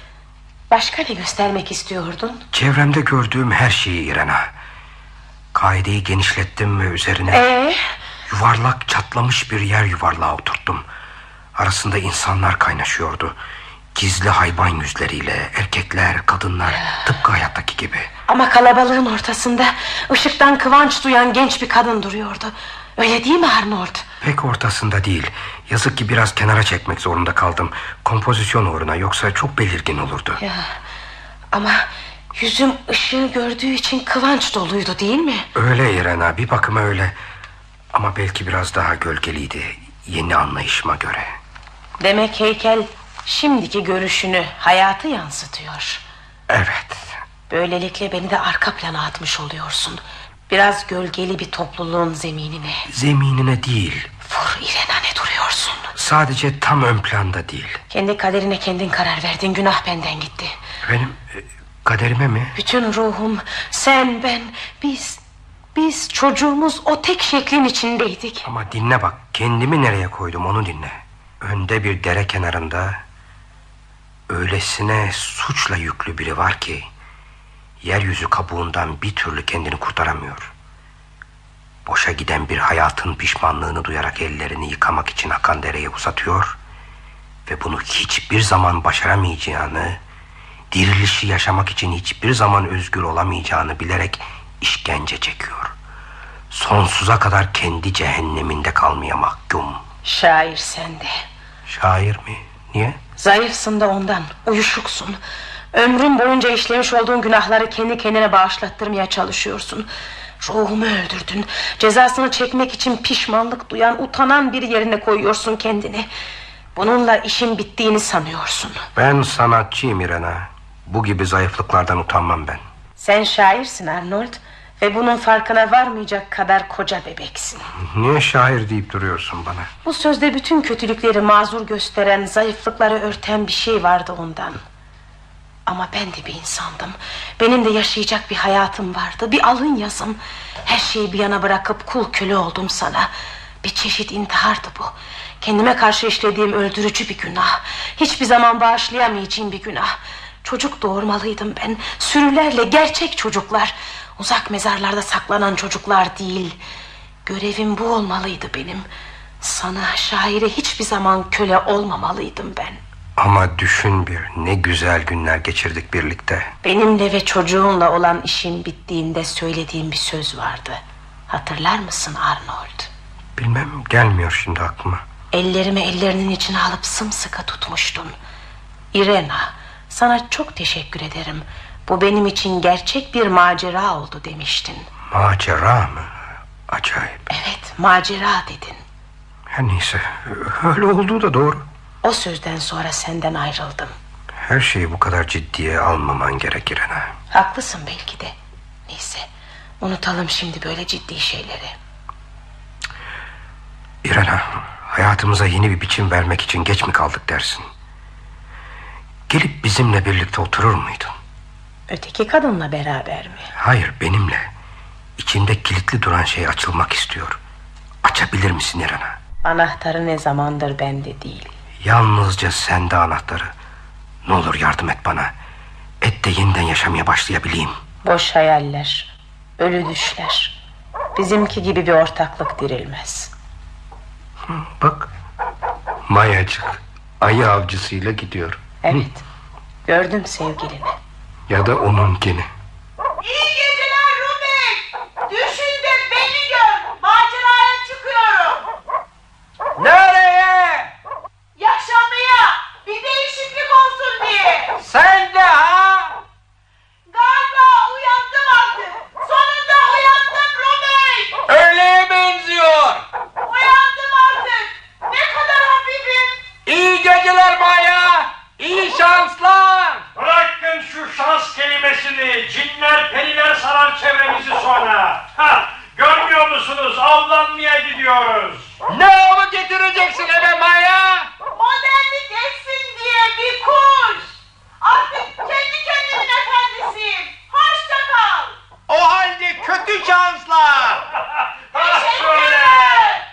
Başka ne göstermek istiyordun? Çevremde gördüğüm her şeyi Irena. Kaideyi genişlettim ve üzerine Ee? yuvarlak çatlamış bir yer yuvarlağı oturttum. Arasında insanlar kaynaşıyordu. Gizli hayvan yüzleriyle, erkekler, kadınlar, tıpkı hayattaki gibi. Ama kalabalığın ortasında ışıktan kıvanç duyan genç bir kadın duruyordu. Öyle değil mi Arnold? Pek ortasında değil. Yazık ki biraz kenara çekmek zorunda kaldım. Kompozisyon uğruna, yoksa çok belirgin olurdu. Ya, ama yüzüm ışığı gördüğü için kıvanç doluydu değil mi? Öyle Irena, bir bakıma öyle. Ama belki biraz daha gölgeliydi, yeni anlayışıma göre. Demek heykel şimdiki görüşünü, hayatı yansıtıyor. Evet. Böylelikle beni de arka plana atmış oluyorsun. Biraz gölgeli bir topluluğun zeminine. Zeminine değil. Vur Irena, ne duruyorsun? Sadece tam ön planda değil. Kendi kaderine kendin karar verdin, günah benden gitti. Benim e, kaderime mi? Bütün ruhum, sen, ben, biz... Biz çocuğumuz o tek şeklin içindeydik. Ama dinle bak, kendimi nereye koydum onu dinle. Önde bir dere kenarında öylesine suçla yüklü biri var ki yeryüzü kabuğundan bir türlü kendini kurtaramıyor. Boşa giden bir hayatın pişmanlığını duyarak ellerini yıkamak için akan dereye uzatıyor ve bunu hiçbir zaman başaramayacağını, dirilişi yaşamak için hiçbir zaman özgür olamayacağını bilerek işkence çekiyor. Sonsuza kadar kendi cehenneminde kalmaya mahkum. Şair sen de. Şair mi? Niye? Zayıfsın da ondan, uyuşuksun. Ömrün boyunca işlemiş olduğun günahları kendi kendine bağışlattırmaya çalışıyorsun. Ruhumu öldürdün. Cezasını çekmek için pişmanlık duyan, utanan bir yerine koyuyorsun kendini. Bununla işin bittiğini sanıyorsun. Ben sanatçıyım İrena. Bu gibi zayıflıklardan utanmam ben. Sen şairsin Arnold ve bunun farkına varmayacak kadar koca bebeksin. Niye şair deyip duruyorsun bana? Bu sözde bütün kötülükleri mazur gösteren, zayıflıkları örten bir şey vardı ondan. Ama ben de bir insandım. Benim de yaşayacak bir hayatım vardı. Bir alın yazım. Her şeyi bir yana bırakıp kul köle oldum sana. Bir çeşit intihardı bu. Kendime karşı işlediğim öldürücü bir günah. Hiçbir zaman bağışlayamayacağım bir günah. Çocuk doğurmalıydım ben. Sürülerle, gerçek çocuklar. Uzak mezarlarda saklanan çocuklar değil. Görevim bu olmalıydı benim. Sana, şaire hiçbir zaman köle olmamalıydım ben. Ama düşün bir, ne güzel günler geçirdik birlikte. Benimle ve çocuğunla olan işin bittiğinde söylediğim bir söz vardı. Hatırlar mısın Arnold? Bilmem, gelmiyor şimdi aklıma. Ellerimi ellerinin içine alıp sımsıkı tutmuştun. Irena, sana çok teşekkür ederim. Bu benim için gerçek bir macera oldu demiştin. Macera mı? Acayip. Evet, macera dedin. Her neyse, öyle olduğu da doğru. O sözden sonra senden ayrıldım. Her şeyi bu kadar ciddiye almaman gerekir İrena. Haklısın belki de. Neyse, unutalım şimdi böyle ciddi şeyleri. İrena, hayatımıza yeni bir biçim vermek için geç mi kaldık dersin? Gelip bizimle birlikte oturur muydun? Öteki kadınla beraber mi? Hayır, benimle. İçimde kilitli duran şey açılmak istiyor. Açabilir misin İrena? Anahtarı ne zamandır bende değil. Yalnızca sende anahtarı. Ne olur yardım et bana. Et de yeniden yaşamaya başlayabileyim. Boş hayaller, ölü düşler. Bizimki gibi bir ortaklık dirilmez. Hı, bak, Mayacık ayı avcısıyla gidiyor. Evet, Hı. gördüm sevgilini. Ya da onunkini. İyi geceler Rubek. Düşün de beni gör. Maceraya çıkıyorum. Nereye? Yaşamaya. Bir değişiklik olsun diye. Sen de ha? Galiba uyandım artık. Sonunda uyandım Rubek. Öyleye benziyor. Uyandım artık. Ne kadar hafifim. İyi geceler Maya. İyi şanslar. Bırakın şu şans kelimesini. Cinler, periler sarar çevremizi sonra. Ha, görmüyor musunuz? Avlanmaya gidiyoruz. Ne avı getireceksin eve Maya? Modernlik geçsin diye bir kuş. Artık kendi kendimin efendisiyim. Hoşça kal. O halde kötü şanslar. Teşekkürler.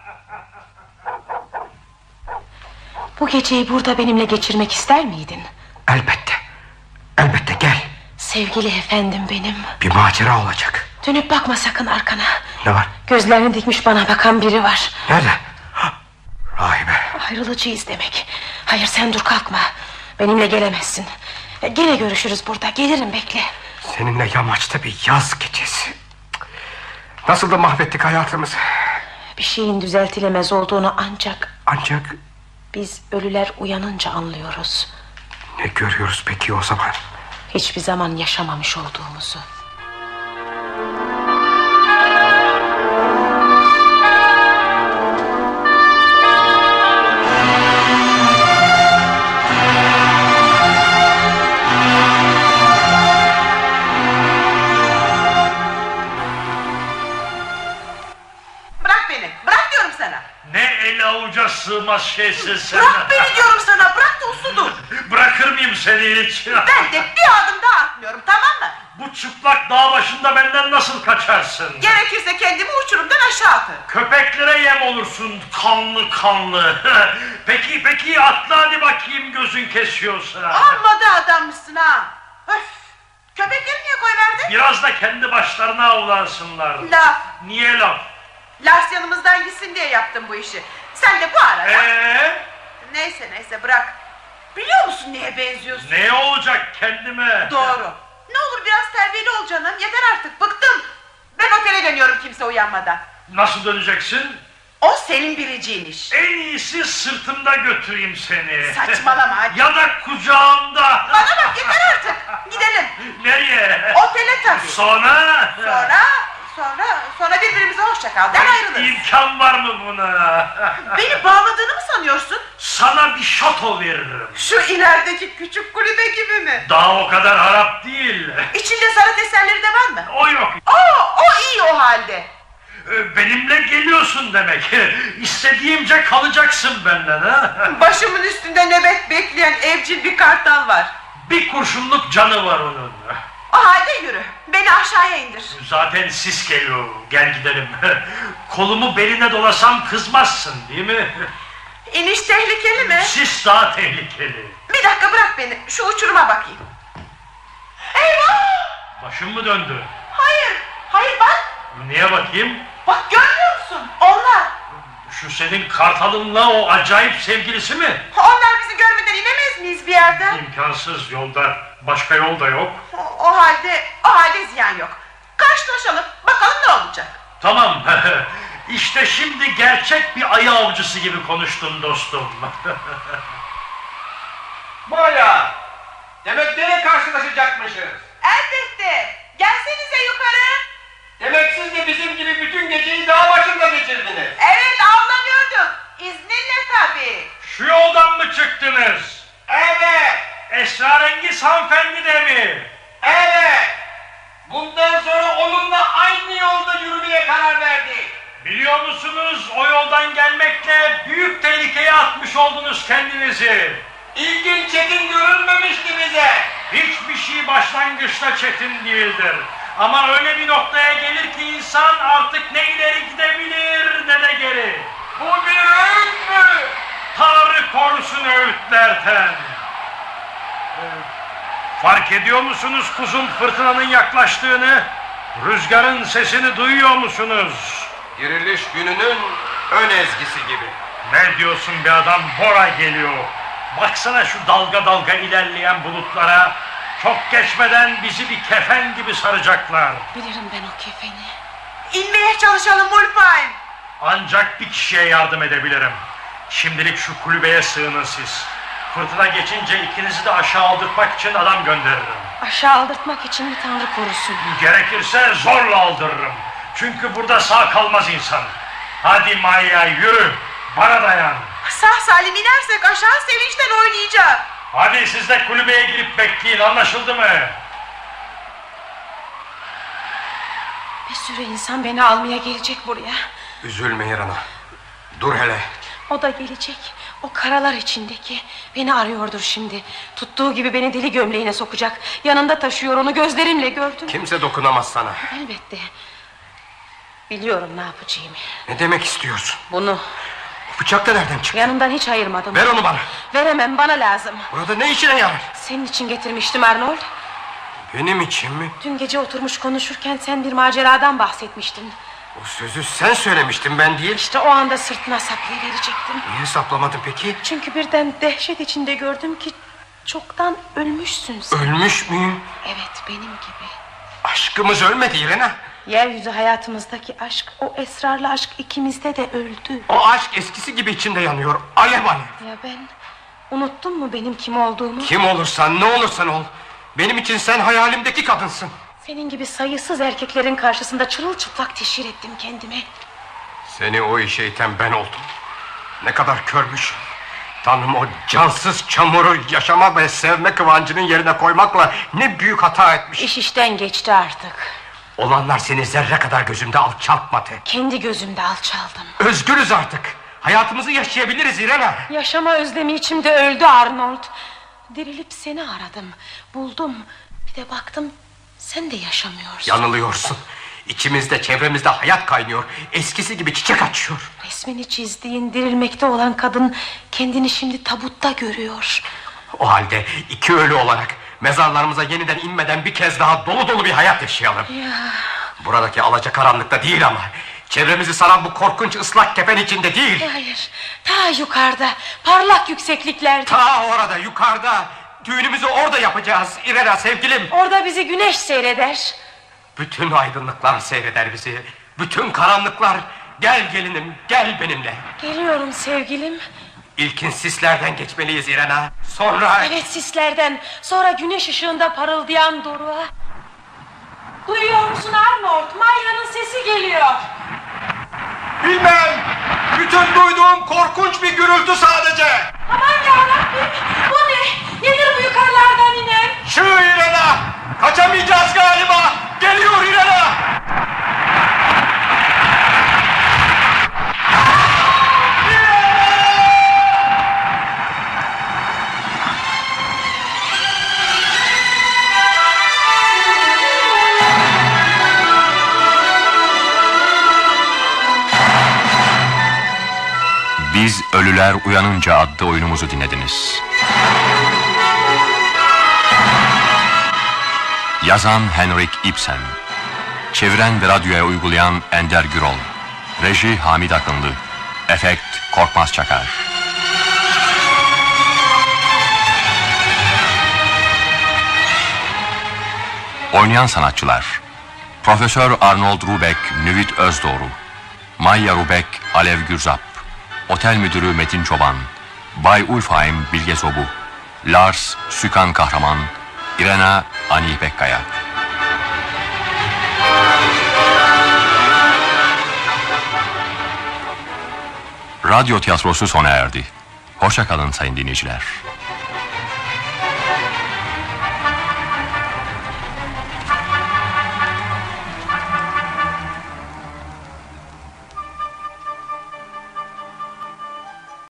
Bu geceyi burada benimle geçirmek ister miydin? Elbette. Elbette gel. Sevgili efendim benim. Bir macera olacak. Dönüp bakma sakın arkana. Ne var? Gözlerini dikmiş bana bakan biri var. Nerede? Rahibe. Ayrılacağız demek. Hayır sen dur kalkma. Benimle gelemezsin. Gene görüşürüz burada. Gelirim bekle. Seninle yamaçta bir yaz gecesi. Nasıl da mahvettik hayatımızı. Bir şeyin düzeltilemez olduğunu ancak Ancak biz ölüler uyanınca anlıyoruz. ne görüyoruz peki o zaman? Hiçbir zaman yaşamamış olduğumuzu. Bırak beni. Bırak diyorum sana. Ne el avuca sığmaz şeysin sen. Bırak beni diyorum sana. Bırak da uslu dur. Bırakır mıyım seni hiç? Ben de bir adım daha atmıyorum, tamam mı? Bu çıplak dağ başında benden nasıl kaçarsın? Gerekirse kendimi uçurumdan aşağı atarım. Köpeklere yem olursun kanlı kanlı. Peki peki atla hadi bakayım gözün kesiyorsa. Amma da adammışsın ha. Öf. Köpekleri niye koyverdin? Biraz da kendi başlarına avlansınlar. Laf. Niye laf? Lars yanımızdan gitsin diye yaptım bu işi. Sen de bu arada... Eee? Neyse neyse bırak. Biliyor musun neye benziyorsun? Ne olacak kendime? Doğru. Ne olur biraz terbiyeli ol canım. Yeter artık, bıktım. Ben otele dönüyorum kimse uyanmadan. Nasıl döneceksin? O senin bileceğin iş. En iyisi sırtımda götüreyim seni. Saçmalama hadi. Ya da kucağımda. Bana bak, yeter artık. Gidelim. Nereye? Otele tabii. Sonra? Sonra, sonra, sonra birbirimize hoşça kal der ayrılırız. İmkan var mı buna? Beni bağladığını mı sanıyorsun? Sana bir şato veririm. Şu ilerideki küçük kulübe gibi mi? Daha o kadar harap değil. İçinde sanat eserleri de var mı? O yok. Oo, o iyi o halde. Benimle geliyorsun demek. İstediğimce kalacaksın benden ha. Başımın üstünde nöbet bekleyen evcil bir kartal var. Bir kurşunluk canı var onun. O halde yürü. Beni aşağıya indir. Zaten sis geliyor. Gel gidelim. Kolumu beline dolasam kızmazsın değil mi? İniş tehlikeli mi? Sis daha tehlikeli. Bir dakika bırak beni. Şu uçuruma bakayım. Eyvah! Başım mı döndü? Hayır. Hayır bak. Niye bakayım? Bak görmüyor musun? Onlar. Şu senin kartalınla o acayip sevgilisi mi? Onlar bizi görmeden inemez miyiz bir yerden? İmkansız, yolda. Başka yol da yok. O, o halde, o halde ziyan yok. Karşılaşalım. Bakalım ne olacak. Tamam. İşte şimdi gerçek bir ayı avcısı gibi konuştun dostum. Mola! Demek nereye karşılaşacakmışız? Elbette. Gelsenize yukarı. Demek siz de bizim gibi bütün geceyi dağ başında geçirdiniz. Evet, avlanıyorduk. İzninle tabii. Şu yoldan mı çıktınız? Evet, Esrarengiz hanımefendi de mi? evet. Bundan sonra onunla aynı yolda yürümeye karar verdik. Biliyor musunuz, o yoldan gelmekle büyük tehlikeye atmış oldunuz kendinizi. İlginç, çetin görünmemişti bize. Hiçbir şey başlangıçta çetin değildir. Ama öyle bir noktaya gelir ki insan artık ne ileri gidebilir ne de geri. Bu bir öğüt mü? Tanrı korusun öğütlerden. Fark ediyor musunuz kuzum fırtınanın yaklaştığını? Rüzgarın sesini duyuyor musunuz? Diriliş gününün ön ezgisi gibi. Ne diyorsun bir adam? Bora geliyor. Baksana şu dalga dalga ilerleyen bulutlara. Çok geçmeden bizi bir kefen gibi saracaklar. Bilirim ben o kefeni. İnmeye çalışalım Wolfheim. Ancak bir kişiye yardım edebilirim. Şimdilik şu kulübeye sığının siz. Fırtına geçince ikinizi de aşağı aldırmak için adam gönderirim. Aşağı aldırtmak için bir tanrı korusun. Gerekirse zorla aldırırım. Çünkü burada sağ kalmaz insan. Hadi Maya yürü. Bana dayan. Sağ salim inersek aşağı sevinçten oynayacağız. Hadi siz de kulübeye girip bekleyin, anlaşıldı mı? Bir sürü insan beni almaya gelecek buraya. Üzülme Yarana. Dur hele. O da gelecek. O karalar içindeki. Beni arıyordur şimdi. Tuttuğu gibi beni deli gömleğine sokacak. Yanında taşıyor onu, gözlerimle gördüm. Kimse dokunamaz sana. Elbette. Biliyorum ne yapacağımı. Ne demek istiyorsun? Bunu Bu bıçak da nereden çıktı? yanımdan hiç ayırmadım. Ver onu bana. Veremem, bana lazım. Burada ne işine yarar? Senin için getirmiştim Arnold. Benim için mi? Dün gece oturmuş konuşurken sen bir maceradan bahsetmiştin. O sözü sen söylemiştin, ben değil. İşte o anda sırtına saklayıverecektim. Niye saplamadın peki? Çünkü birden dehşet içinde gördüm ki çoktan ölmüşsün sen. Ölmüş müyüm? Evet, benim gibi. Aşkımız ölmedi Irena. Yeryüzü hayatımızdaki aşk, o esrarlı aşk ikimizde de öldü. O aşk eskisi gibi içinde yanıyor. Alev alev. Ya ben? Unuttun mu benim kim olduğumu? Kim olursan, ne olursan ol. Benim için sen hayalimdeki kadınsın. Senin gibi sayısız erkeklerin karşısında çırılçıplak teşhir ettim kendimi. Seni o işe iten ben oldum. Ne kadar körmüş. Tanrım, o cansız çamuru yaşama ve sevme kıvancının yerine koymakla ne büyük hata etmiş. İş işten geçti artık. Olanlar seni zerre kadar gözümde alçaltmadı. Kendi gözümde alçaldım. Özgürüz artık. Hayatımızı yaşayabiliriz Irena. Yaşama özlemi içimde öldü Arnold. Dirilip seni aradım, buldum. Bir de baktım sen de yaşamıyorsun. Yanılıyorsun. İçimizde, çevremizde hayat kaynıyor. Eskisi gibi çiçek açıyor. Resmini çizdiğin, dirilmekte olan kadın kendini şimdi tabutta görüyor. O halde iki ölü olarak Mezarlarımıza yeniden inmeden bir kez daha dolu dolu bir hayat yaşayalım. Ya. Buradaki alacakaranlıkta değil ama çevremizi saran bu korkunç ıslak kefen içinde değil. Hayır, ta yukarıda, parlak yüksekliklerde. Ta orada, yukarıda. Düğünümüzü orada yapacağız İrena sevgilim. Orada bizi güneş seyreder. Bütün aydınlıklar seyreder bizi. Bütün karanlıklar. Gel gelinim, gel benimle. Geliyorum sevgilim. İlkin sislerden geçmeliyiz İrena. Sonra... Evet, sislerden. Sonra güneş ışığında parıldayan doruğa. Duyuyor musun Arnold? Maya'nın sesi geliyor. Bilmem. Bütün duyduğum korkunç bir gürültü sadece. Aman yarabbim, bu ne? Nedir bu yukarılardan inen? Şu İrena. Kaçamayacağız galiba. Geliyor İrena. Biz Ölüler Uyanınca adlı oyunumuzu dinlediniz. Yazan Henrik Ibsen, çeviren ve radyoya uygulayan Ender Gürol, reji Hamid Akınlı, efekt Korkmaz Çakar. Oynayan sanatçılar: Profesör Arnold Rubek, Nüvit Özdoğru, Maya Rubek, Alev Gürzap, Otel Müdürü Metin Çoban, Bay Ulfheim Bilge Sobu, Lars Sükan Kahraman, İrena Ani Bekkaya. Radyo tiyatrosu sona erdi. Hoşça kalın sayın dinleyiciler.